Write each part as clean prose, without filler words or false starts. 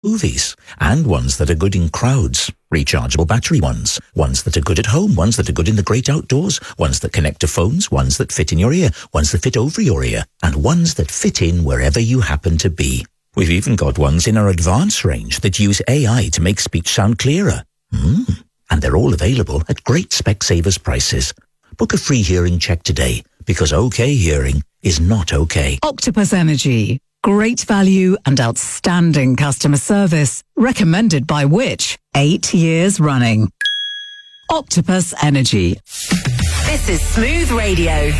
movies, and ones that are good in crowds, rechargeable battery ones that are good at home, ones that are good in the great outdoors, ones that connect to phones, ones that fit in your ear, ones that fit over your ear, and ones that fit in wherever you happen to be. We've even got ones in our advanced range that use AI to make speech sound clearer. And they're all available at great Specsavers prices. Book a free hearing check today, because OK hearing is not OK. Octopus Energy. Great value and outstanding customer service. Recommended by Which? 8 years running. Octopus Energy. This is Smooth Radio.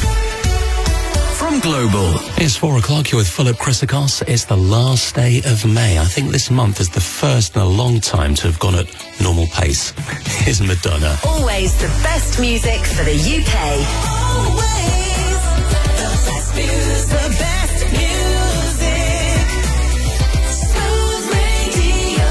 From Global. It's 4 o'clock. You're with Philip Chrysakos. It's the last day of May. I think this month is the first in a long time to have gone at normal pace. Here's Madonna. Always the best music for the UK. Always the best music. The best music. Smooth Radio.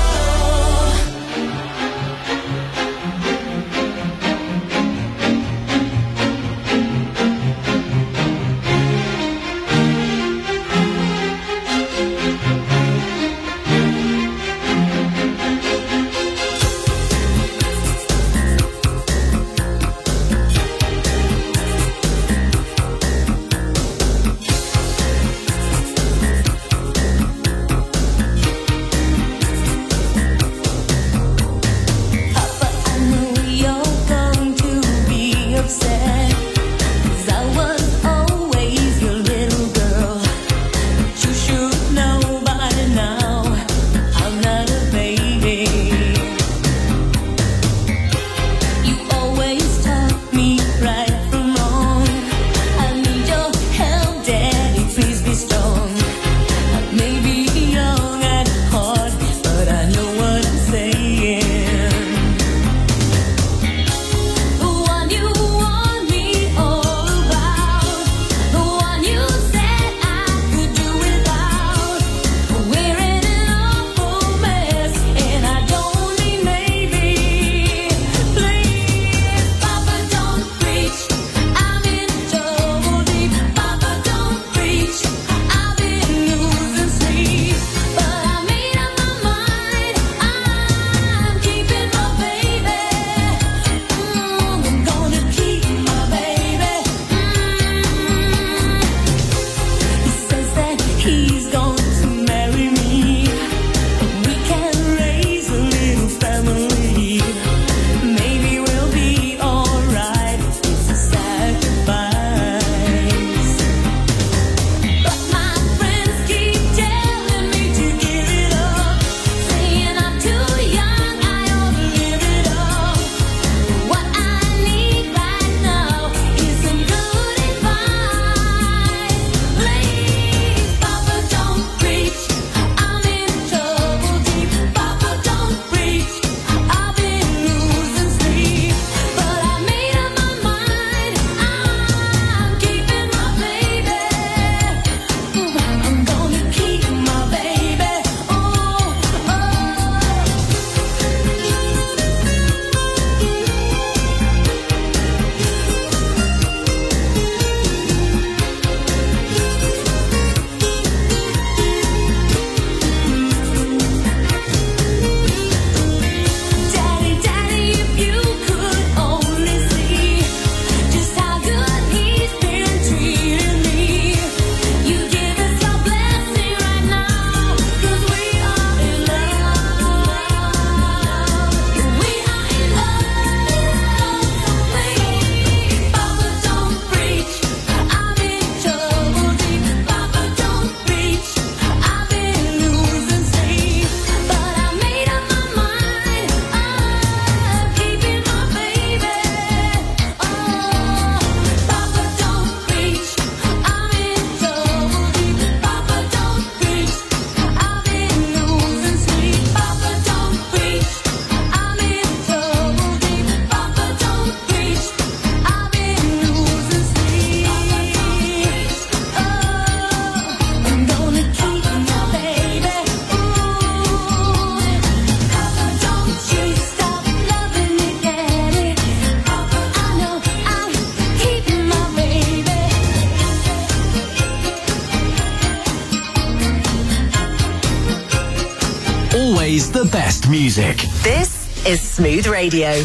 Always the best music. This is Smooth Radio.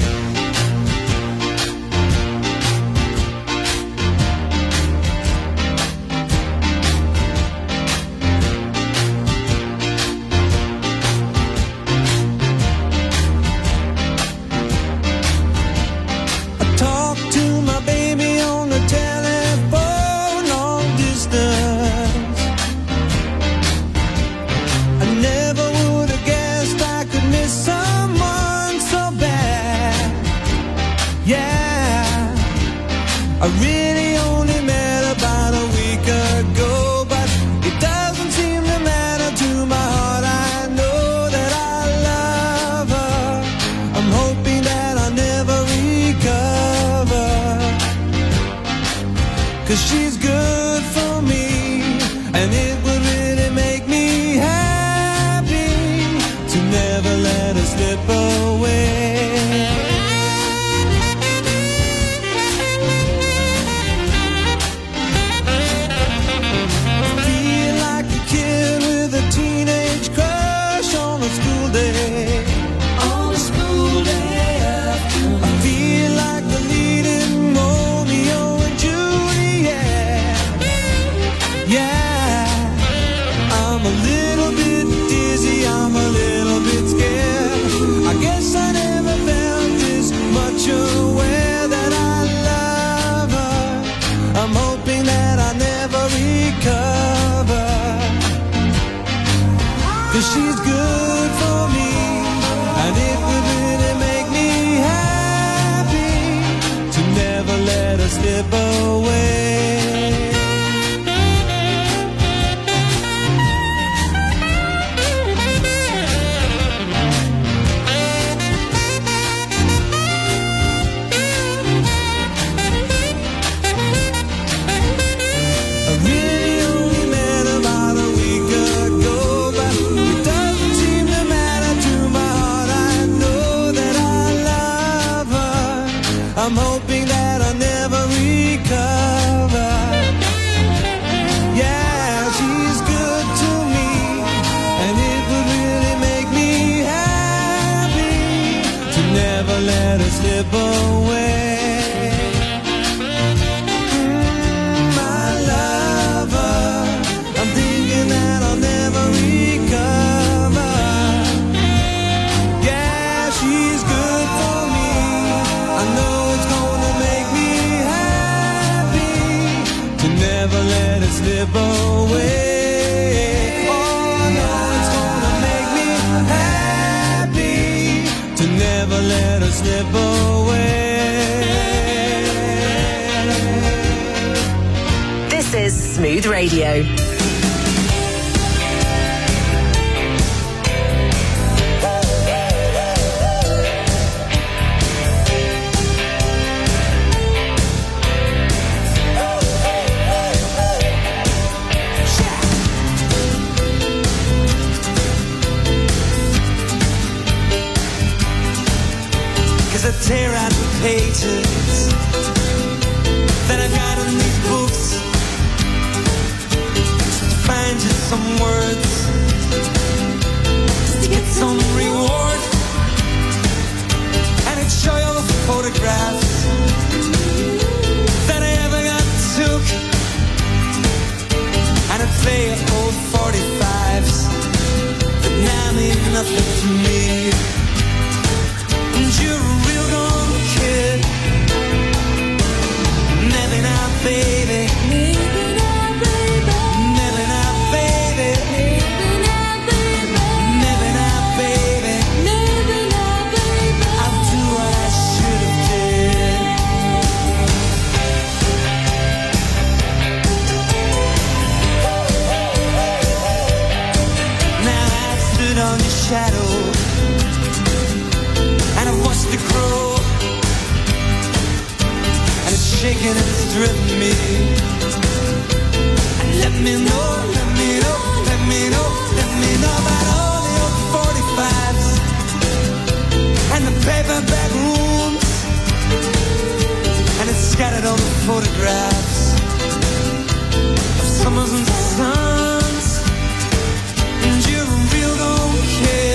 I really only met about a week ago, but it doesn't seem to matter to my heart. I know that I love her. I'm hoping that I'll never recover, 'cause she's good for me, and it would really make me happy to never let her slip away. She's good for me, and it would really make me happy to never let her slip away. I'm hoping that I'll never recover. Yeah, she's good to me, and it would really make me happy to never let her slip away. My lover, I'm thinking that I'll never recover. Yeah, she's good for me. I know never let it slip away. Oh, I know it's gonna make me happy to never let it slip away. This is Smooth Radio. I tear out the pages that I got in these books to find just some words to get some reward, and I'd show you the photographs that I ever got took, and I'd play your old 45s that now mean nothing to me. And you're a real gone kid. Never now, baby. Never now, baby. Never now, baby. Never now, baby. Never now, baby. I'll do what I should have did. Now I stood on your shadow, and I watched it grow, and it's shaking and it's driven me. And let me know, let me know, let me know, let me know about all the old 45s and the paperback rooms, and it's scattered all the photographs of summers and suns. And you're a real old kid.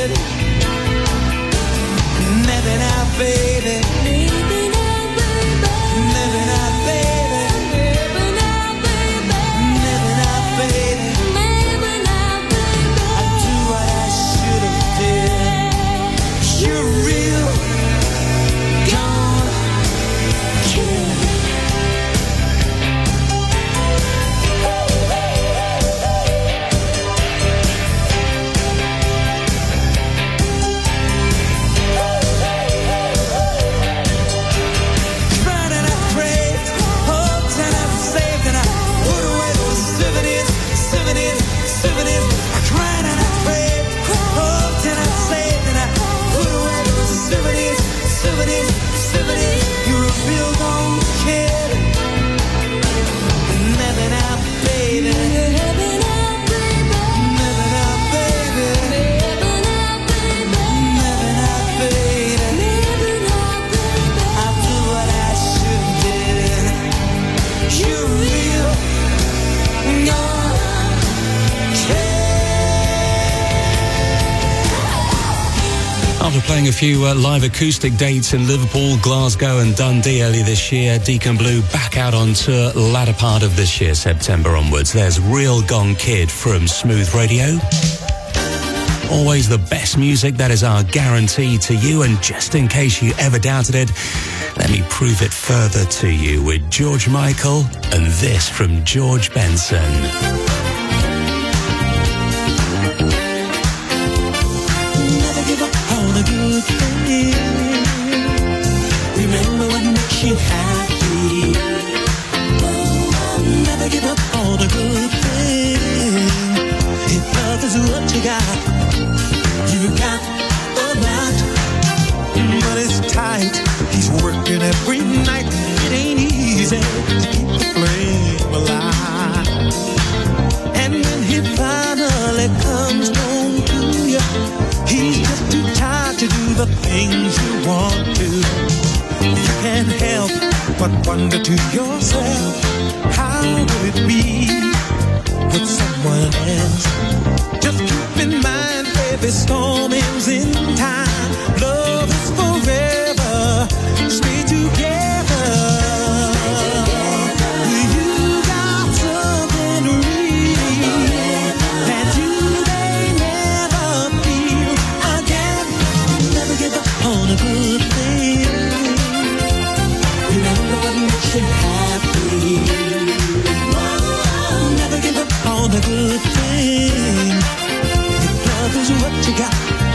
After playing a few live acoustic dates in Liverpool, Glasgow and Dundee earlier this year, Deacon Blue back out on tour latter part of this year, September onwards. There's Real Gone Kid from Smooth Radio. Always the best music, that is our guarantee to you, and just in case you ever doubted it, let me prove it further to you with George Michael and this from George Benson. Good thing. Remember what makes you happy. Oh, never give up on a good thing. If love is what you got a lot. But it's tight. He's working every night. It ain't easy to keep the flame alive. And when he finally comes home to you, he's just too tired to do the things you want to. You can't help but wonder to yourself, how would it be with someone else? Just keep in mind, every storm ends in time. Love is forever. Stay together. You got something real that you may never feel again. Never give up on a good thing. Remember what makes you happy. Oh, never give up on a good thing. If love is what you got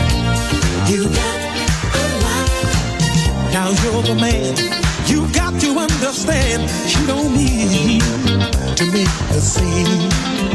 a lot. Now you're the man, you got to understand, she don't mean to make a scene.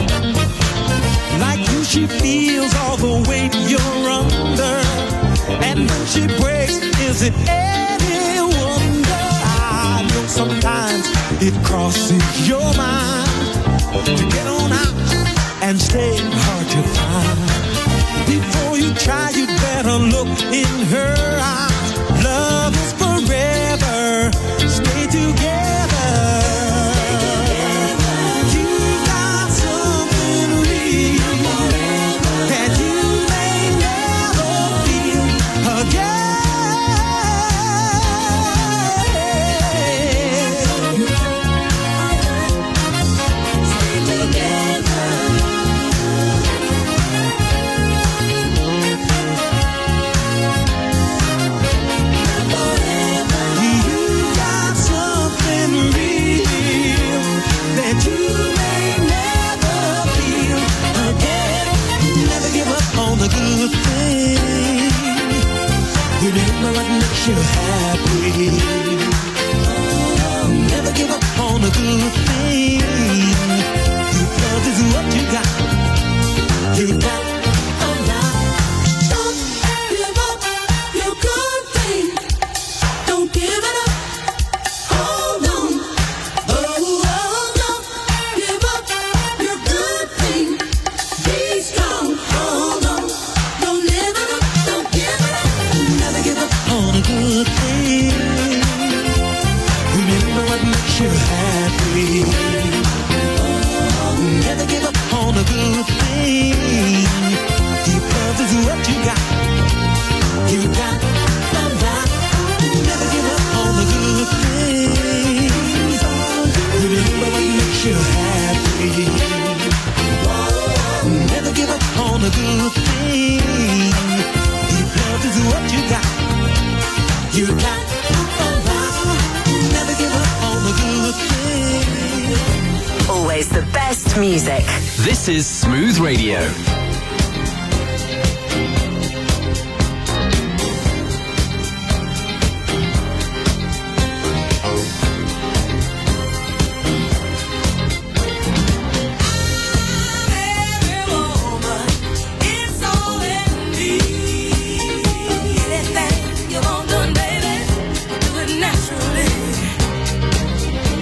Like you, she feels all the weight you're under. And when she breaks, is it any wonder? I know sometimes it crosses your mind to get on out and stay hard to find. Before you try, you better look in her eyes. Love is forever. Stay together. You got something real that you may never feel again. Stay together. You got something real that you may never feel again. Never give up on the good thing. Remember what makes you happy. Oh, never give up on the good thing. If love is what you got a lot. Don't give up your good thing. Don't give it up. Hold on. Oh, don't give up your good thing. Be strong. Hold on. Don't live it up. Don't give it up. Never give up on a good thing. Remember what makes you happy. Oh, never give up on a good thing. If love is what you got a lot. Never give up on the good things. Remember what makes you happy. Never give up on the good thing. If love is what you got a lot. Never give up on the good thing. Always the best music. This is Smooth Radio.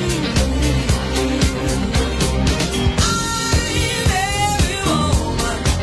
Every woman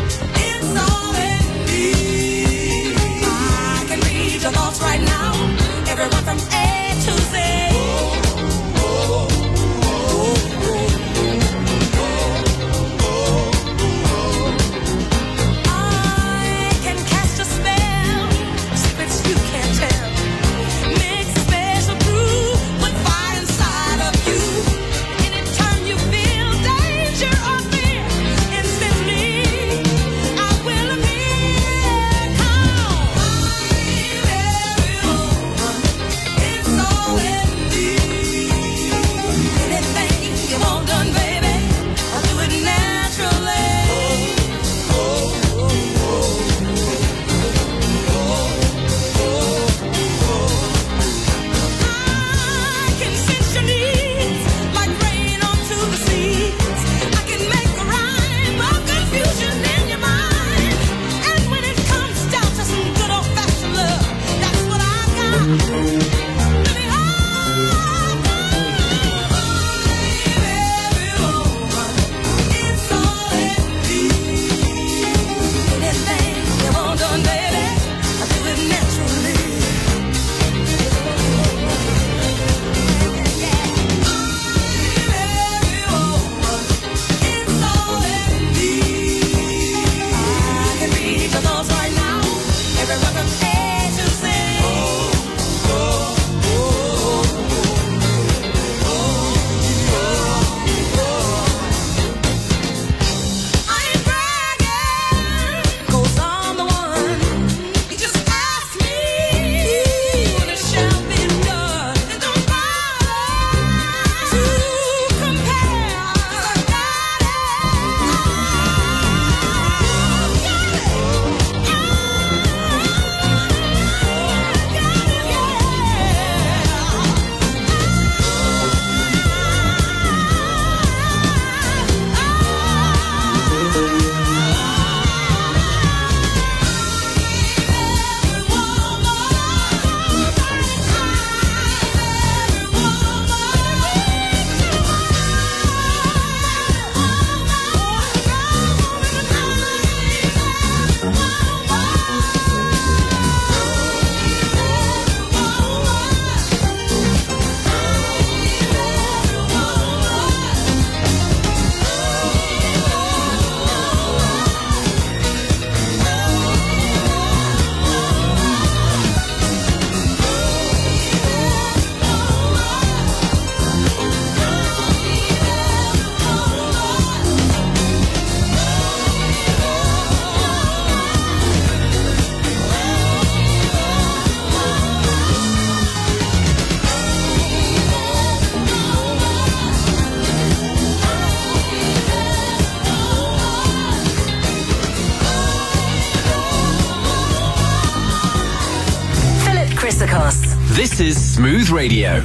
Chrysikos. This is Smooth Radio.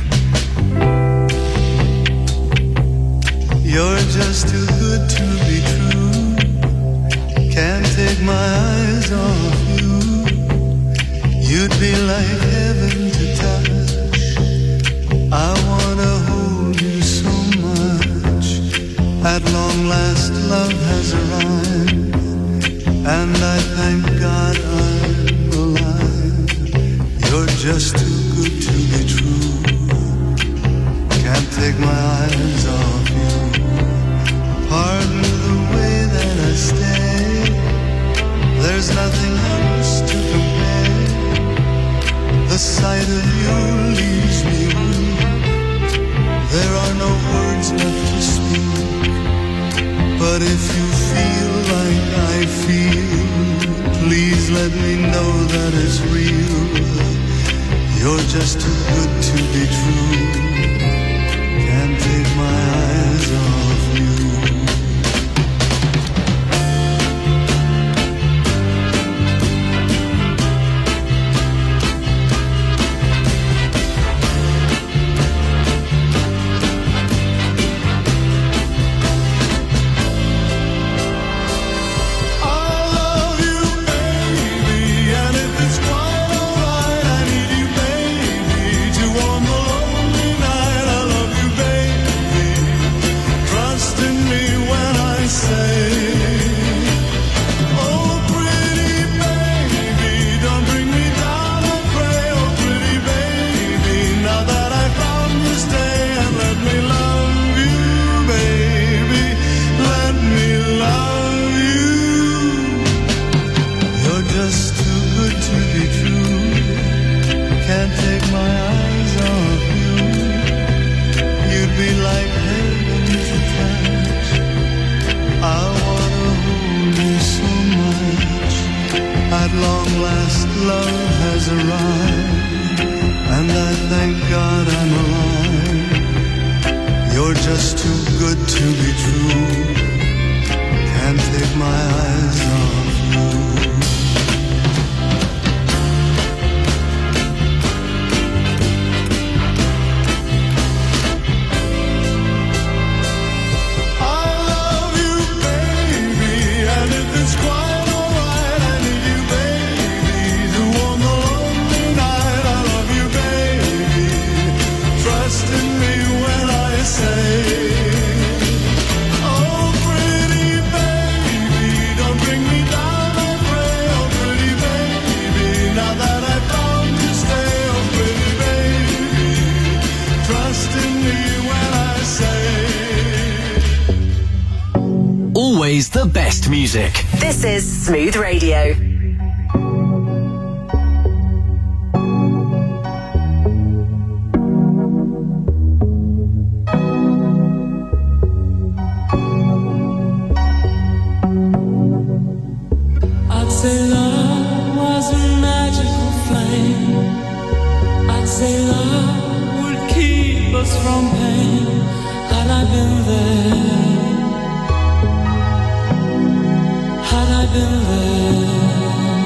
You're just too good to be true. Can't take my eyes off you. You'd be like heaven to touch. I wanna hold you so much. At long last love has arrived, and I thank God I'm alive. You're just too good to be true. Can't take my eyes off you. Pardon the way that I stay. There's nothing else to compare. The sight of you leaves me weak. There are no words left to speak. But if you feel like I feel, please let me know that it's real. You're just too good to be true. Can't take my eyes off you. The best music. This is Smooth Radio. I'd say love was a magical flame. I'd say love would keep us from pain. Had I been there, had I been there,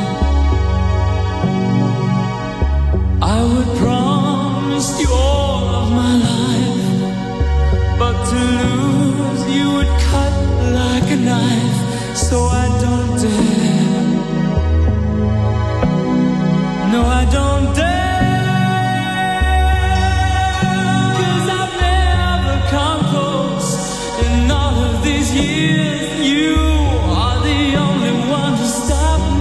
I would promise you all of my life. But to lose you would cut like a knife. So I don't dare, no I don't dare, 'cause I've never come close in all of these years. You are the only one to stop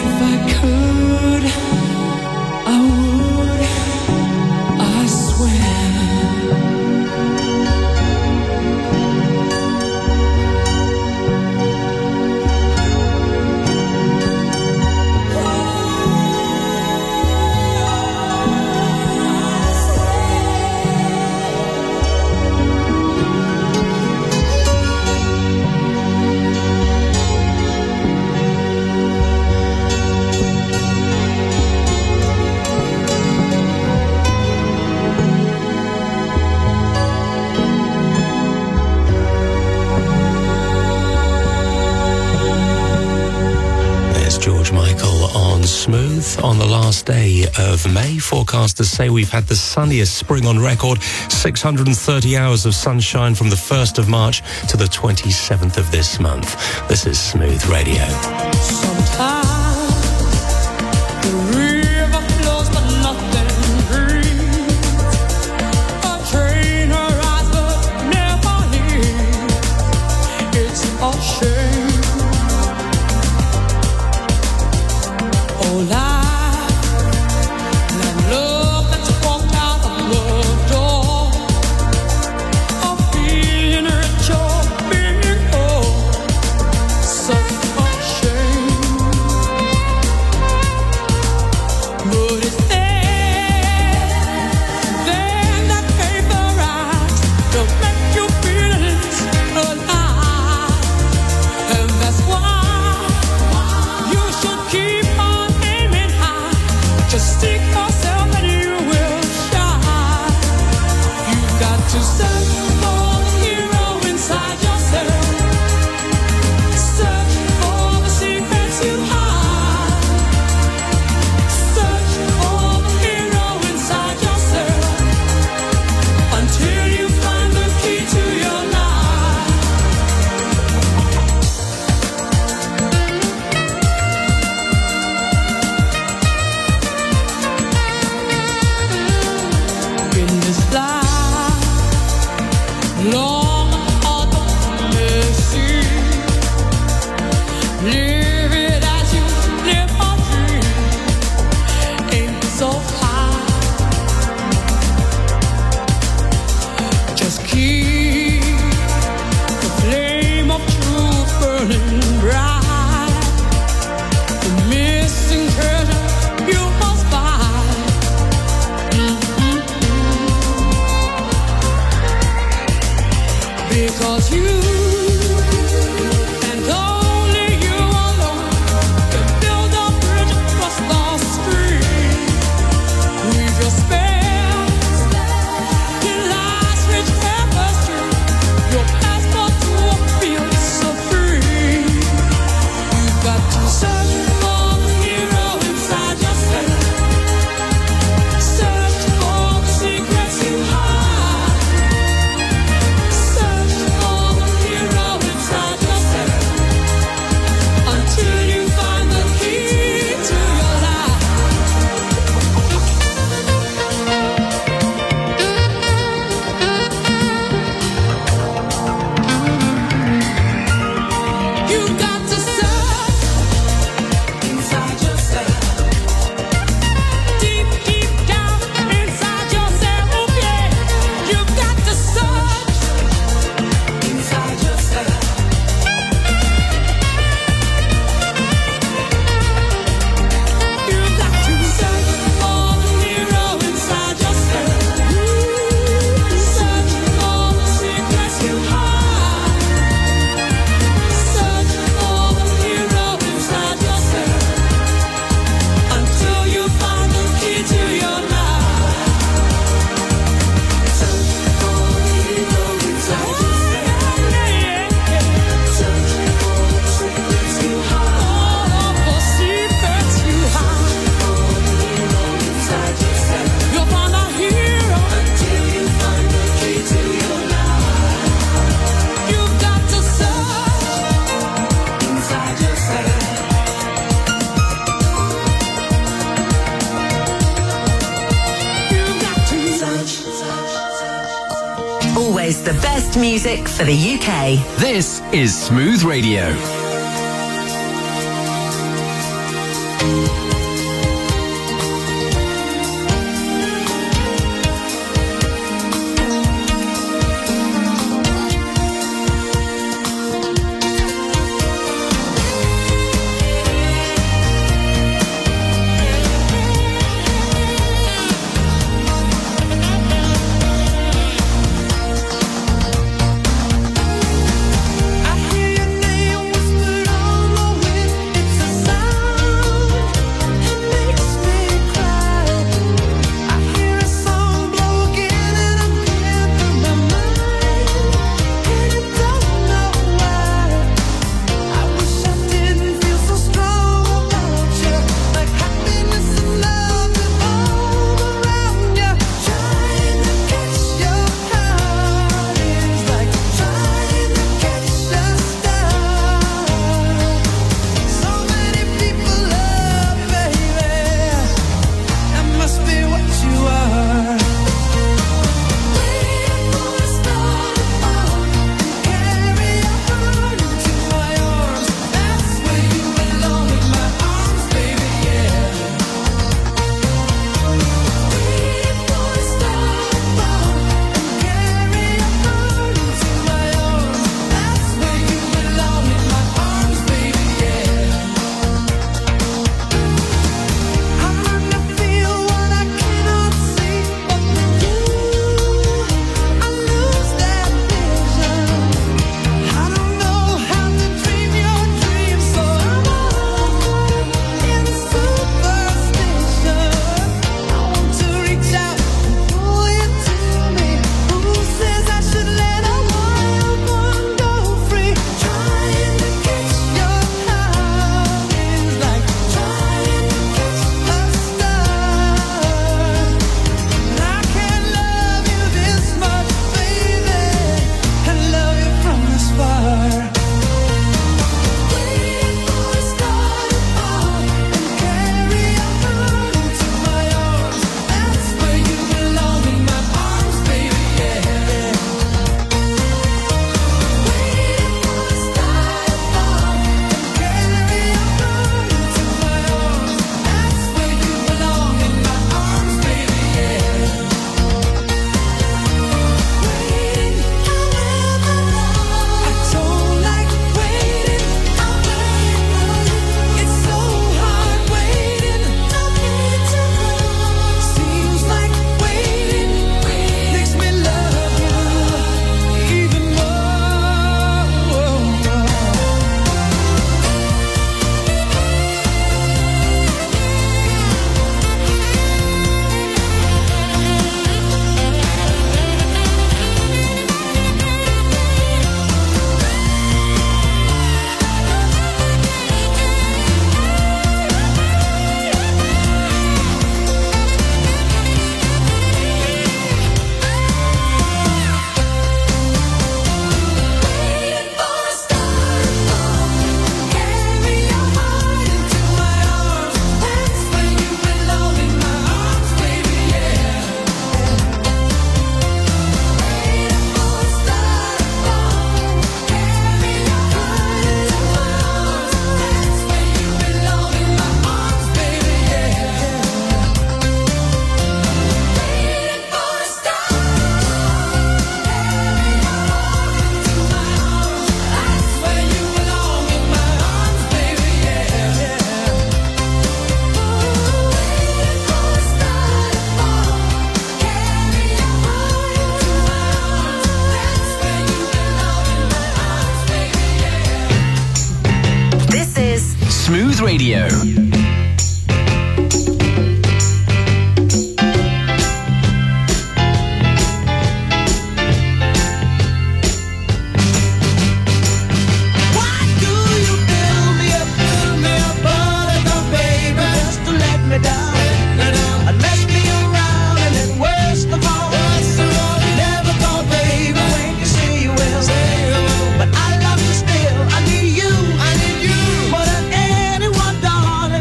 If I could, I would, I swear. Smooth on the last day of May. Forecasters say we've had the sunniest spring on record. 630 hours of sunshine from the 1st of March to the 27th of this month. This is Smooth Radio. Sometimes the river flows but nothing breathes. A train arrives but never leaves. It's a shame. Oh, life and love that's walked out of the door. A feeling rich or being poor. Such a shame. But it's there that paper to make your feelings alive. And that's why you should keep on. Just seek yourself and you will shine. You've got to search for the hero inside yourself. Search for the secrets you hide. Search for the hero inside yourself until you find the key to your life. Long hard to mercy. Live it as you live a dream. Ain't so high. Just keep the flame of truth burning bright. The missing treasure you must find. Because you and only you alone can build a bridge across the stream. Weave your spells in life's rich tapestry. Your passport to a field so free. You've got to search for the hero inside yourself. Search for the secrets you hide. Search for the hero inside yourself until you find the key to your life. You've got to search inside yourself. Deep, deep down inside yourself, oh yeah. You've got to search inside yourself. You've got to search for the hero inside yourself. Search for the secrets you hide. Search for the hero inside yourself until you find the key to your life. Search for the hero inside yourself. Search for the secrets you hide. For secrets you hide. Inside yourself. You'll find a hero until you find the key to your life. You've got to search inside yourself. You've got to search. Always the best music for the UK. This is Smooth Radio. Smooth Radio. But I love you still. I need you more than anyone, darling.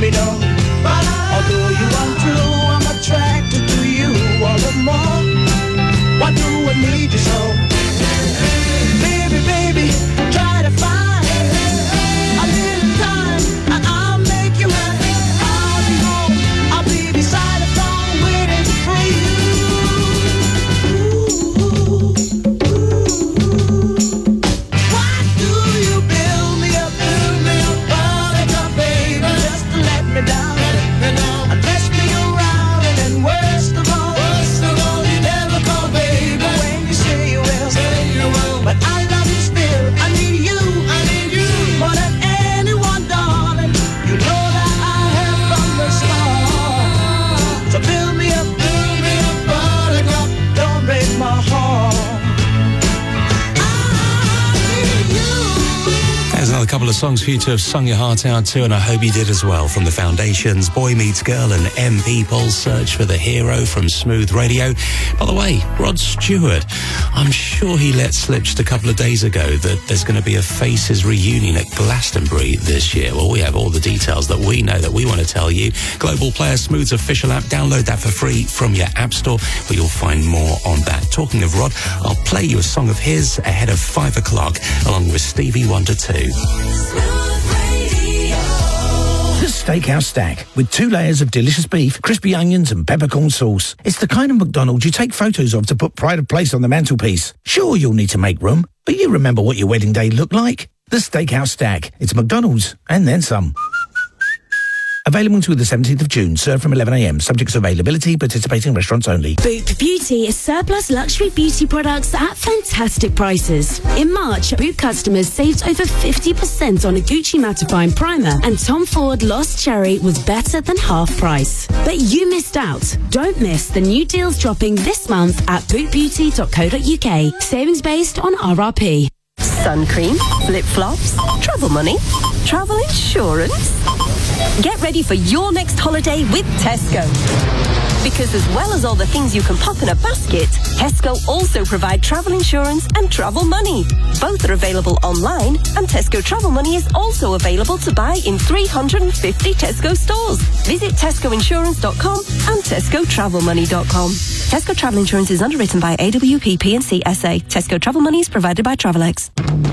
me know. Although you untrue, I'm attracted to you all the more. Why do I need you so? Baby, baby, try to find a little time and I'll make you happy. I'll be home, I'll be beside the phone waiting for you. Why do you build me up, buttercup, baby, just to let me down? And mess me around, and then worst of all, you never call, baby, when you say you will. But I love you still, I need you more than anyone, darling. You know that I have from the start. So build me up, buttercup, don't break my heart. There's another couple of songs for you to have sung your heart out to, and I hope you did as well. From the Foundations, Boy Meets Girl, and M People, Search for the Hero from Smooth Radio. By the way, Rod Stewart, I'm sure he let slip just a couple of days ago that there's going to be a Faces reunion at Glastonbury this year. Well, we have all the details that we know that we want to tell you. Global Player Smooth's official app, download that for free from your app store, where you'll find more on that. Talking of Rod, I'll play you a song of his ahead of 5 o'clock, along with Stevie Wonder too. The Steakhouse Stack, with 2 layers of delicious beef, crispy onions and peppercorn sauce. It's the kind of McDonald's you take photos of to put pride of place on the mantelpiece. Sure, you'll need to make room, but you remember what your wedding day looked like. The Steakhouse Stack. It's McDonald's, and then some. Available until the 17th of June, served from 11 a.m, subject to availability, participating restaurants only. Boop Beauty is surplus luxury beauty products at fantastic prices. In March, Boop customers saved over 50% on a Gucci Mattifying Primer, and Tom Ford Lost Cherry was better than half price. But you missed out. Don't miss the new deals dropping this month at bootbeauty.co.uk. Savings based on RRP. Sun cream, flip-flops, travel money, travel insurance. Get ready for your next holiday with Tesco. Because as well as all the things you can pop in a basket, Tesco also provide travel insurance and travel money. Both are available online, and Tesco Travel Money is also available to buy in 350 Tesco stores. Visit tescoinsurance.com and tescotravelmoney.com. Tesco Travel Insurance is underwritten by AWP P&C SA. Tesco Travel Money is provided by Travelex.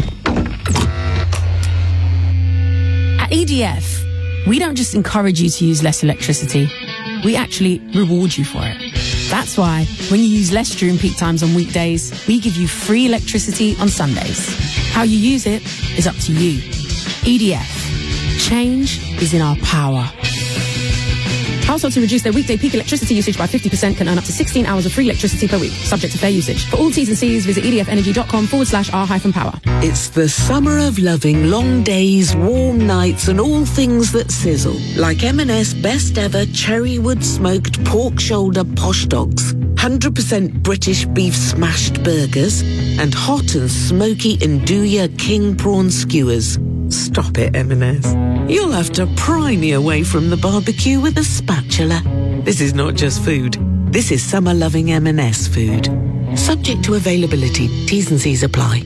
At EDF, we don't just encourage you to use less electricity, we actually reward you for it. That's why when you use less during peak times on weekdays, we give you free electricity on Sundays. How you use it is up to you. EDF. Change is in our power. Households who reduce their weekday peak electricity usage by 50% can earn up to 16 hours of free electricity per week, subject to fair usage. For all T's and C's, visit edfenergy.com/r-power. It's the summer of loving long days, warm nights, and all things that sizzle. Like M&S Best Ever Cherrywood Smoked Pork Shoulder Posh Dogs, 100% British beef smashed burgers, and hot and smoky Nduja King Prawn Skewers. Stop it, M&S. You'll have to pry me away from the barbecue with a spatula. This is not just food. This is summer-loving M&S food. Subject to availability. T's and C's apply.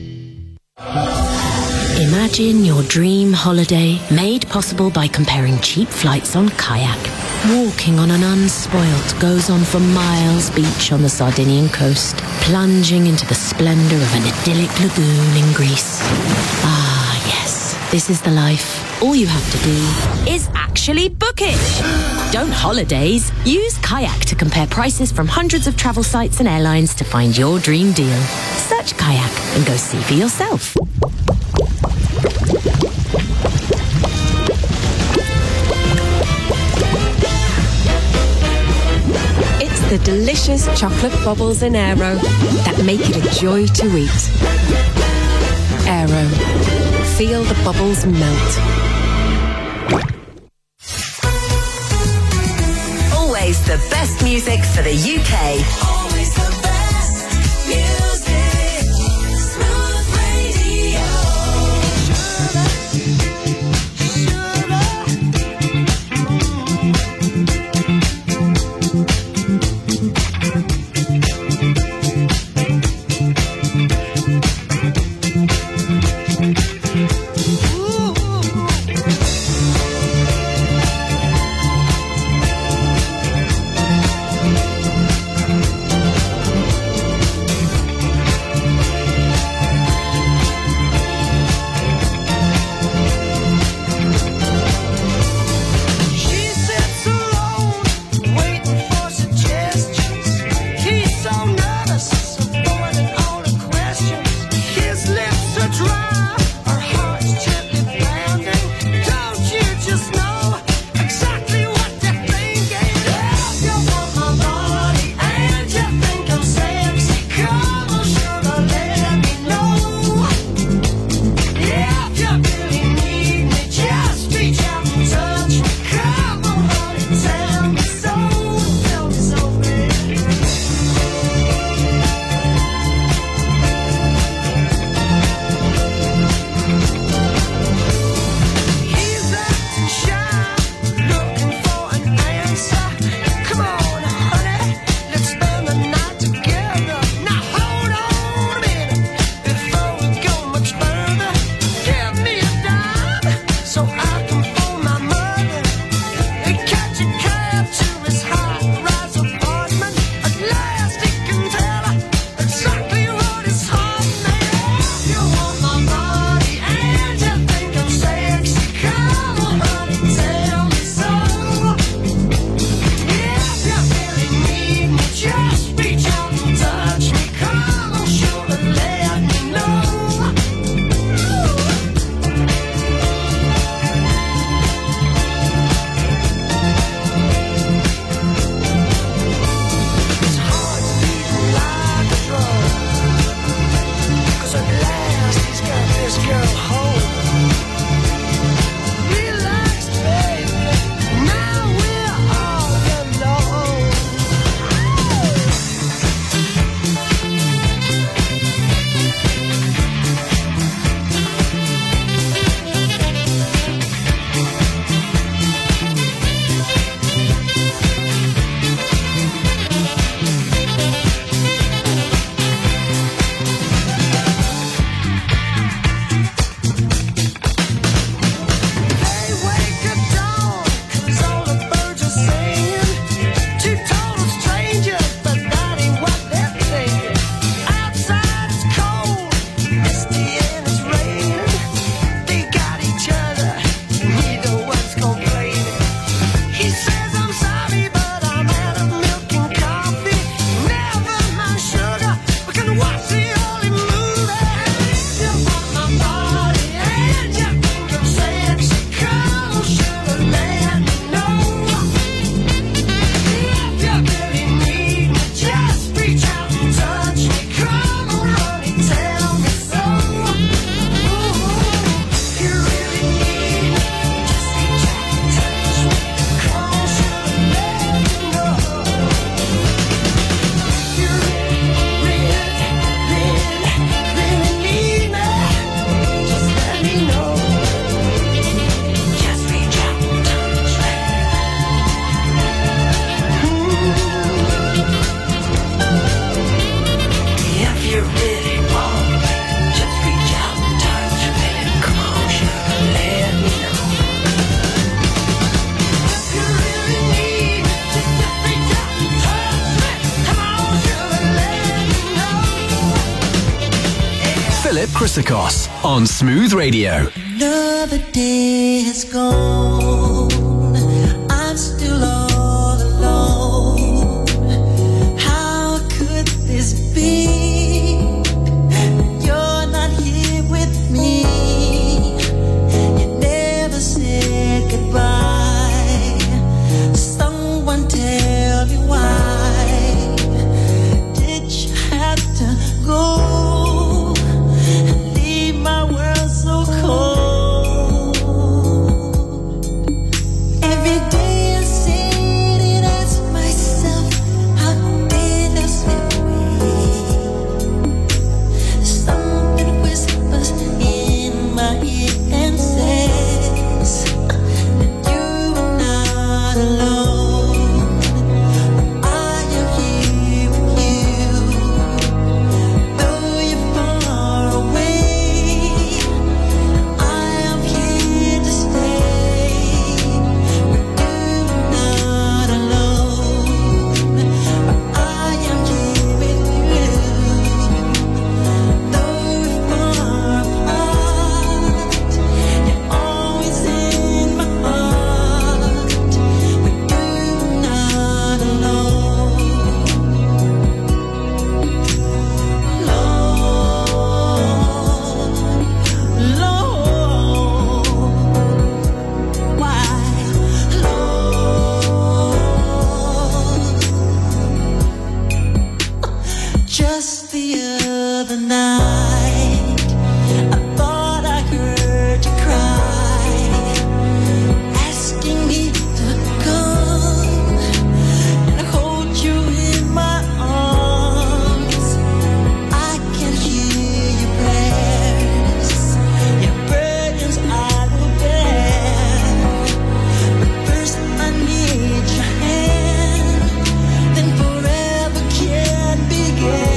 Imagine your dream holiday made possible by comparing cheap flights on Kayak. Walking on an unspoilt goes on for miles beach on the Sardinian coast, plunging into the splendour of an idyllic lagoon in Greece. Ah, yes, this is the life. All you have to do is actually book it. Don't holidays. Use Kayak to compare prices from hundreds of travel sites and airlines to find your dream deal. Search Kayak and go see for yourself. It's the delicious chocolate bubbles in Aero that make it a joy to eat. Aero. Feel the bubbles melt. Always the best music for the UK. Always the best music. Smooth Radio. Chrysikos on Smooth Radio. Another day has gone. I'm still all alone. How could this be? You're not here with me. You never said goodbye. Someone tell me why did you have to go? My world so cold. Every day I sit and ask myself, how did I slip away? Something whispers in my ear and says that you're not alone. I am here with you, though you're far away. Just the other night, I thought I heard you cry, asking me to come and hold you in my arms. I can hear your prayers, your burdens I will bear. But first I need your hand, then forever can begin.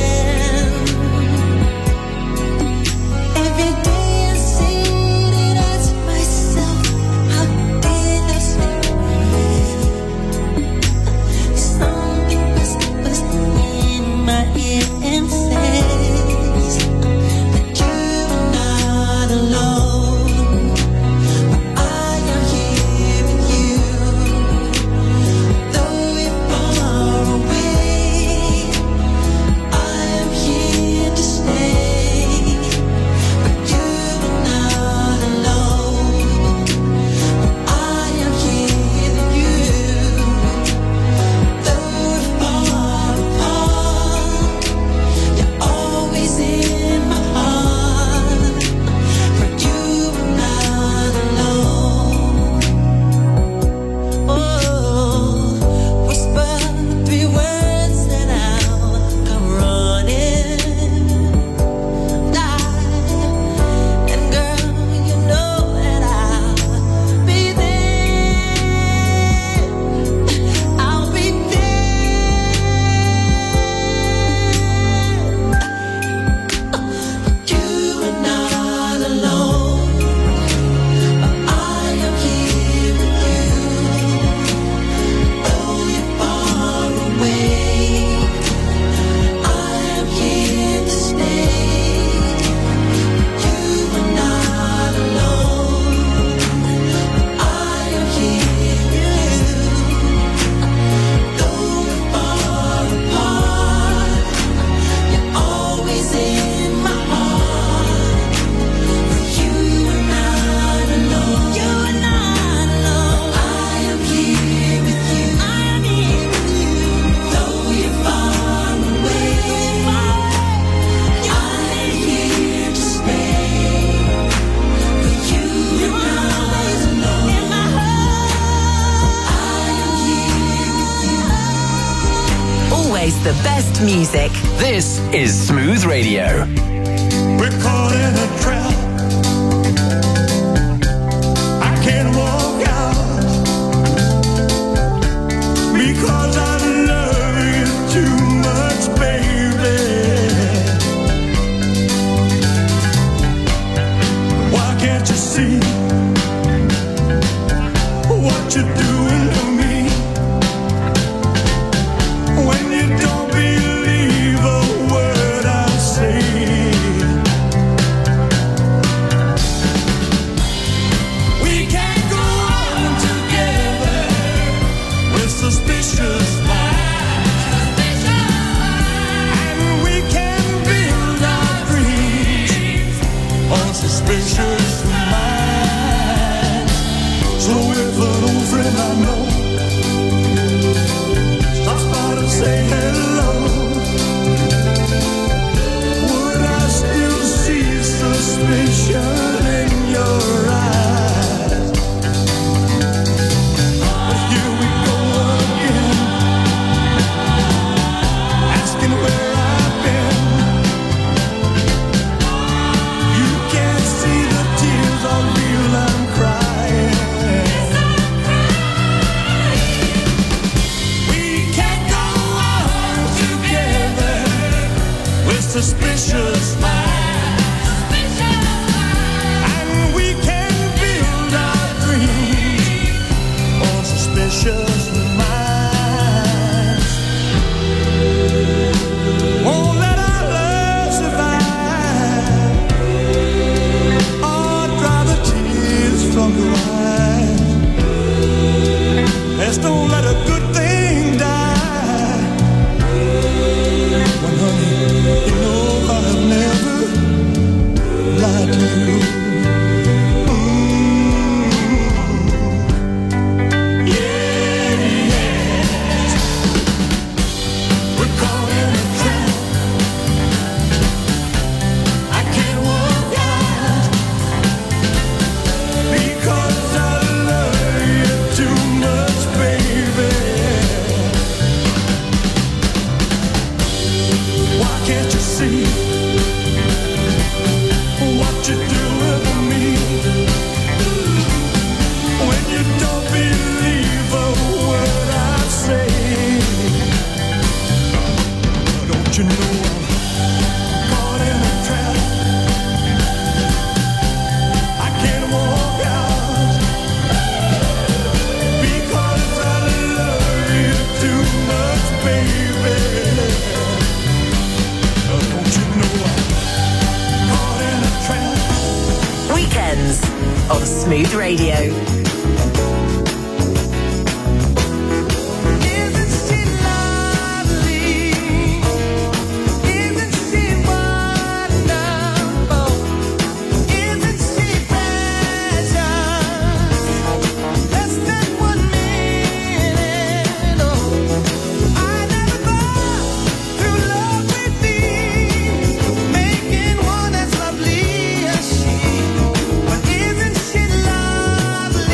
And says that you're not alone. I am here with you, though you're far away. I am here to stay, but you're not alone. I am here with you, though we're far apart. Always in my heart, for you are not alone. Oh, whisper 3 words and I'll come running. And girl, you know that I'll be there. I'll be there. You are not alone. I am here with you, though you're far away. I am here to stay. You are not alone. I am here with you, though we're far apart. You're always in my heart. You are not alone. You are not alone. I am here with you. I am here with you, though you're far away. I am here to stay, but you are not alone. In my heart, I am here with you. Always the best music. This is Smooth Radio. We're caught in a trap. I can't walk out because I love you too much, baby. Why can't you see what you're doing to me? When you don't believe a word I say, when I know stops by to say hello. Would I still see suspicion in your eyes? But here we go again, asking where I've been. You can't see the tears are real, I'm crying. We can't go on together with suspicious minds, and we can build our dreams on suspicious minds. Won't let our love survive, or dry the tears from your eyes. Let's don't let a good thing die. When honey, you know I've never lied to you. Yes, we're caught in a trap. I can't walk out because I love you too much, baby. Why can't you see what you're doing to me? When you don't believe a word I say, don't you know I'm caught in a trap? I can't walk out because I love you too much, baby. Don't you know I'm caught in a trap? Weekends on Smooth Radio. Isn't she lovely? Isn't she wonderful? Isn't she precious? Less than 1 minute. Oh, I never thought through love with me, making one as lovely as she. But isn't she lovely?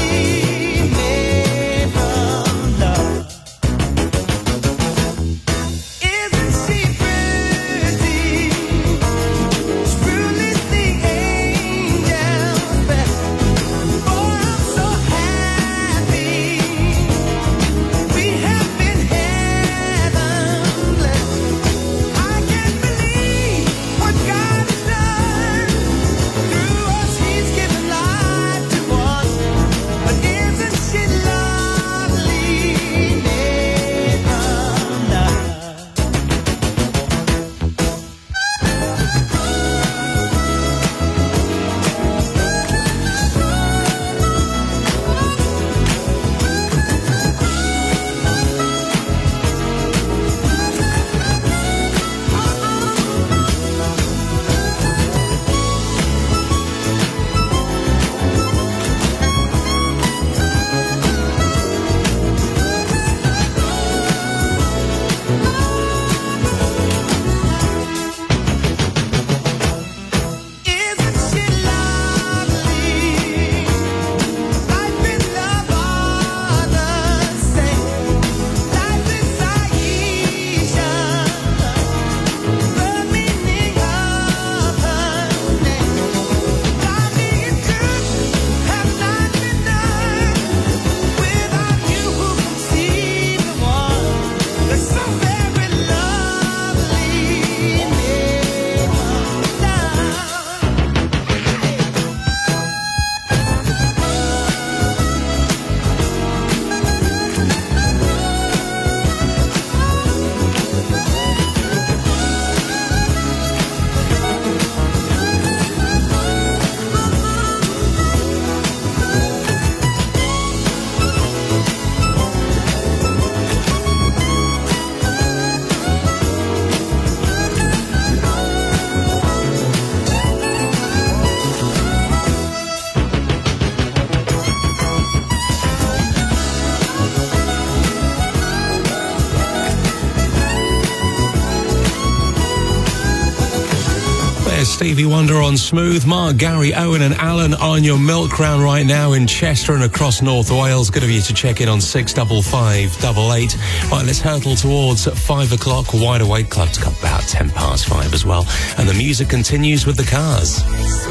Stevie Wonder on Smooth. Mark, Gary, Owen and Alan on your milk round right now in Chester and across North Wales. Good of you to check in on 65588. Right, let's hurtle towards 5 o'clock. Wide Awake Club's got about 10 past 5 as well. And the music continues with the cars.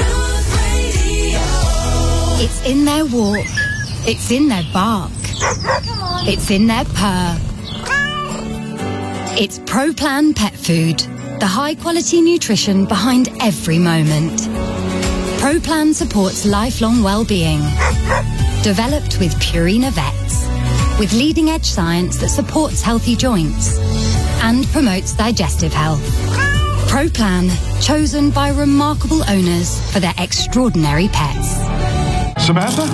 It's in their walk. It's in their bark. It's in their purr. It's ProPlan Pet Food, the high-quality nutrition behind every moment. ProPlan supports lifelong well-being. Developed with Purina Vets, with leading-edge science that supports healthy joints and promotes digestive health. ProPlan, chosen by remarkable owners for their extraordinary pets. Samantha?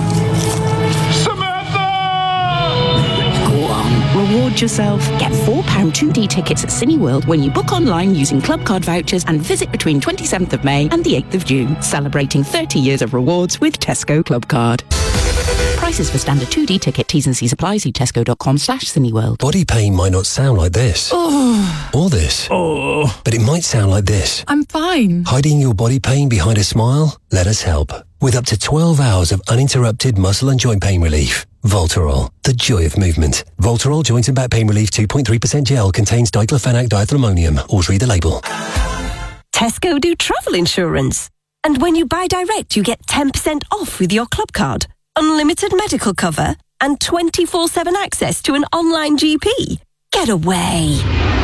Reward yourself. Get £4 2D tickets at Cineworld when you book online using Club Card vouchers and visit between 27th of May and the 8th of June, celebrating 30 years of rewards with Tesco Club Card. Prices for standard 2D ticket, T's and C's apply. See tesco.com/Cineworld. Body pain might not sound like this. Oh. Or this. Oh. But it might sound like this. I'm fine. Hiding your body pain behind a smile? Let us help. With up to 12 hours of uninterrupted muscle and joint pain relief. Voltarol, the joy of movement. Voltarol Joint and Back Pain Relief 2.3% gel contains diclofenac diethylmonium. Always read the label. Tesco do travel insurance. And when you buy direct, you get 10% off with your club card, unlimited medical cover, and 24/7 access to an online GP. Get away.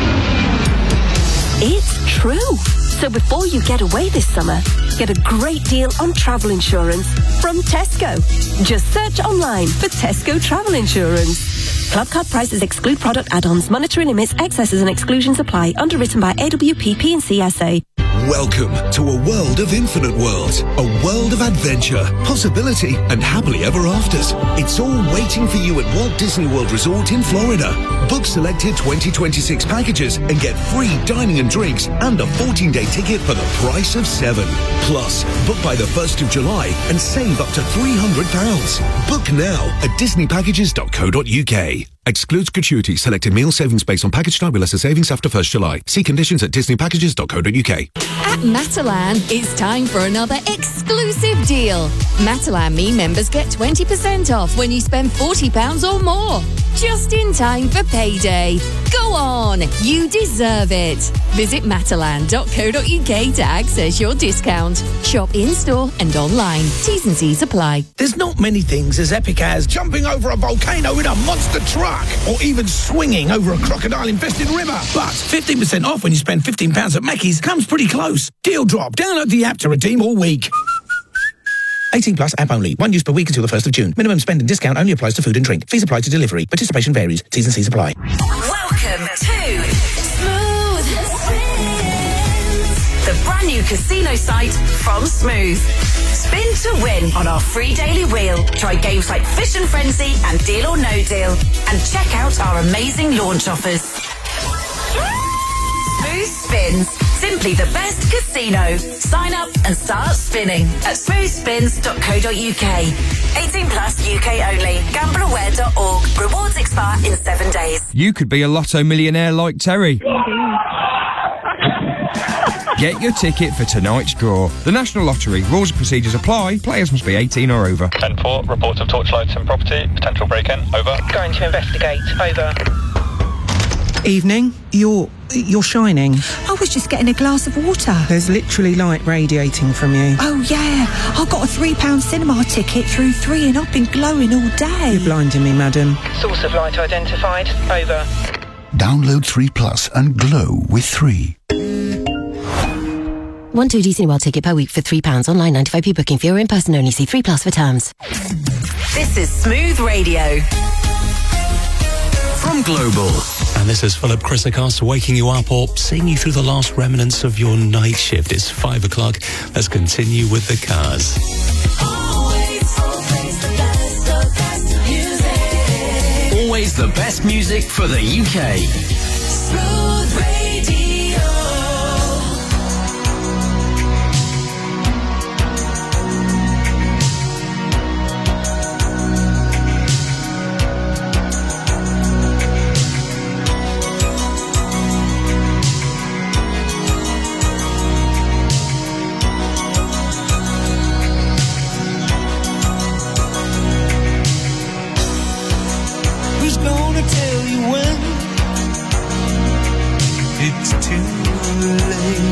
It's true. So before you get away this summer, get a great deal on travel insurance from Tesco. Just search online for Tesco Travel Insurance. Club card prices exclude product add-ons, monetary limits, excesses and exclusions apply. Underwritten by AWP and CSA. Welcome to a world of infinite worlds, a world of adventure, possibility, and happily ever afters. It's all waiting for you at Walt Disney World Resort in Florida. Book selected 2026 packages and get free dining and drinks and a 14-day ticket for the price of 7. Plus, book by the 1st of July and save up to £300. Book now at disneypackages.co.uk. Excludes gratuity. Selected meal savings based on package type with lesser savings after 1st July. See conditions at disneypackages.co.uk. At Matalan, it's time for another exclusive deal. Matalan Me members get 20% off when you spend £40 or more. Just in time for payday. Go on, you deserve it. Visit matalan.co.uk to access your discount. Shop in-store and online. T's and C's apply. There's not many things as epic as jumping over a volcano in a monster truck or even swinging over a crocodile-infested river. But 15% off when you spend £15 at Mackey's comes pretty close. Deal drop. Download the app to redeem all week. 18 plus app only. One use per week until the 1st of June. Minimum spend and discount only applies to food and drink. Fees apply to delivery. Participation varies. T's and C's apply. Welcome to Smooth. The brand new casino site from Smooth. Spin to win on our free daily wheel. Try games like Fish and Frenzy and Deal or No Deal. And check out our amazing launch offers. Smooth Spins. Simply the best casino. Sign up and start spinning at smoothspins.co.uk. 18 plus UK only. Gambleaware.org. Rewards expire in 7 days. You could be a lotto millionaire like Terry. Get your ticket for tonight's draw. The National Lottery. Rules and procedures apply. Players must be 18 or over. 10-4, reports of torchlights and property. Potential break-in. Over. Going to investigate. Over. Evening. You're shining. I was just getting a glass of water. There's literally light radiating from you. Oh, yeah. I got a £3 cinema ticket through 3 and I've been glowing all day. You're blinding me, madam. Source of light identified. Over. Download 3 Plus and glow with 3. 1 2D Cineworld ticket per week for £3. Online 95p booking fee or in person only. See 3 Plus for terms. This is Smooth Radio. From Global. And this is Philip Chrysikos waking you up or seeing you through the last remnants of your night shift. It's 5 o'clock. Let's continue with the cars. Always the best music for the UK. Smooth Radio. late.